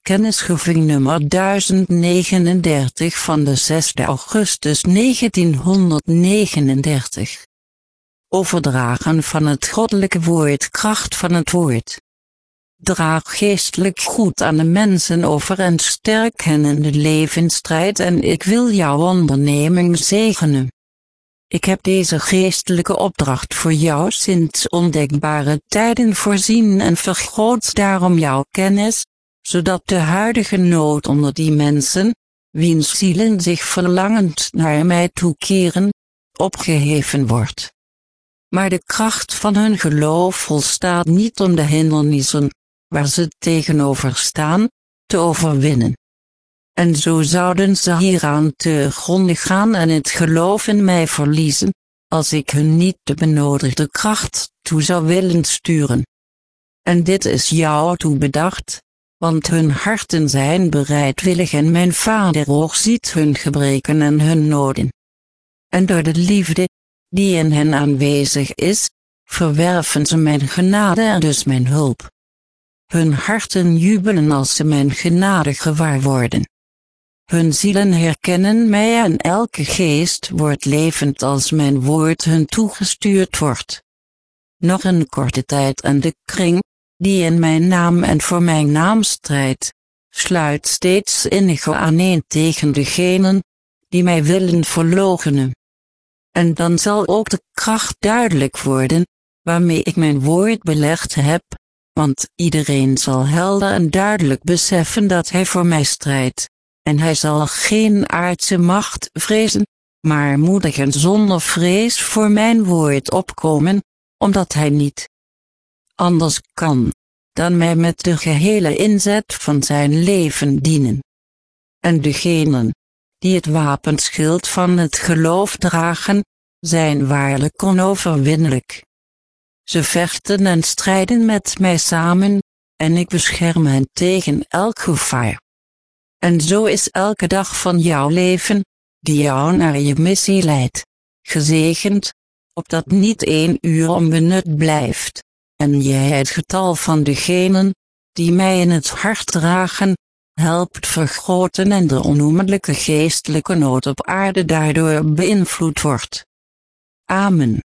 Kennisgeving nummer 1039 van de 6 augustus 1939. Overdragen van het goddelijke woord, kracht van het woord. Draag geestelijk goed aan de mensen over en sterk hen in de levensstrijd en ik wil jouw onderneming zegenen. Ik heb deze geestelijke opdracht voor jou sinds ondenkbare tijden voorzien en vergroot daarom jouw kennis, zodat de huidige nood onder die mensen, wiens zielen zich verlangend naar mij toekeren, opgeheven wordt. Maar de kracht van hun geloof volstaat niet om de hindernissen, waar ze tegenover staan, te overwinnen. En zo zouden ze hieraan te gronde gaan en het geloof in mij verliezen, als ik hun niet de benodigde kracht toe zou willen sturen. En dit is jou toebedacht, want hun harten zijn bereidwillig en mijn Vader overziet hun gebreken en hun noden. En door de liefde, die in hen aanwezig is, verwerven ze mijn genade en dus mijn hulp. Hun harten jubelen als ze mijn genade gewaar worden. Hun zielen herkennen mij en elke geest wordt levend als mijn woord hun toegestuurd wordt. Nog een korte tijd en de kring, die in mijn naam en voor mijn naam strijdt, sluit steeds innige aaneen tegen degenen, die mij willen verloochenen. En dan zal ook de kracht duidelijk worden, waarmee ik mijn woord belegd heb, want iedereen zal helder en duidelijk beseffen dat hij voor mij strijdt, en hij zal geen aardse macht vrezen, maar moedig en zonder vrees voor mijn woord opkomen, omdat hij niet anders kan dan mij met de gehele inzet van zijn leven dienen. En degenen, die het wapenschild van het geloof dragen, zijn waarlijk onoverwinnelijk. Ze vechten en strijden met mij samen, en ik bescherm hen tegen elk gevaar. En zo is elke dag van jouw leven, die jou naar je missie leidt, gezegend, opdat niet 1 uur onbenut blijft, en jij het getal van degenen, die mij in het hart dragen, helpt vergroten en de onnoemelijke geestelijke nood op aarde daardoor beïnvloed wordt. Amen.